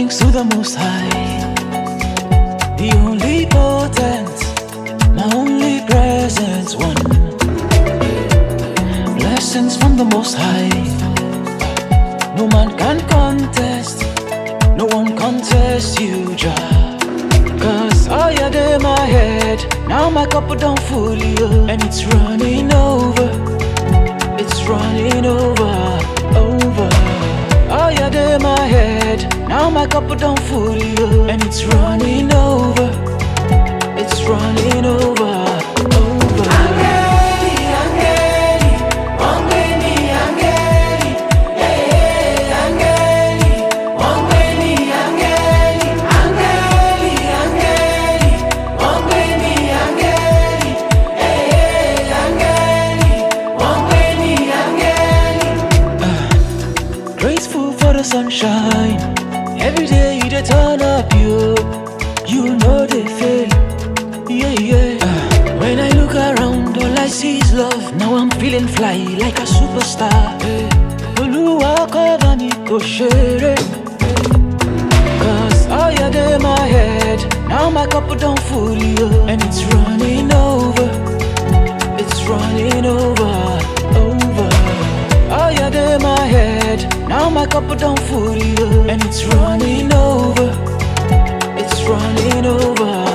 thanks to the Most High, the only potent, my only presence one. Blessings from the Most High, no man can contest, no one contest you, Jah. Cause all you did in my head, now my cup don't fully up, and it's running over, it's running over, over. All you did in my head, now my cup don't fully up, and it's running over, it's running over, over. Angeli, Angeli, wangeni Angeli, hey Angeli, wangeni Angeli, Angeli, Angeli, wangeni Angeli, hey Angeli, wangeni Angeli. Grateful for the sunshine, every day they turn up you know they fail, yeah, yeah. When I look around, all I see is love. Now I'm feeling fly like a superstar. Oluwa cover me, go share it. Cause all you did in my head, now my cup don't fully up, and it's running over, it's running over, over. All you did in my head, now my cup don't fully up, and it's running over, it's running over.